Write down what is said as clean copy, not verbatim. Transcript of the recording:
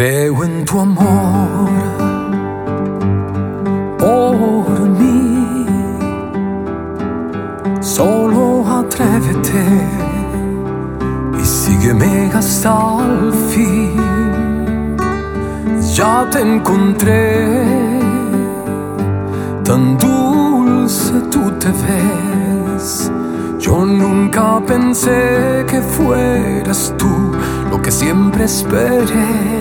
Creo en tu amor por mí. Solo atrévete y sígueme hasta el fin. Ya te encontré, tan dulce tú te ves. Yo nunca pensé que fueras tú lo que siempre esperé.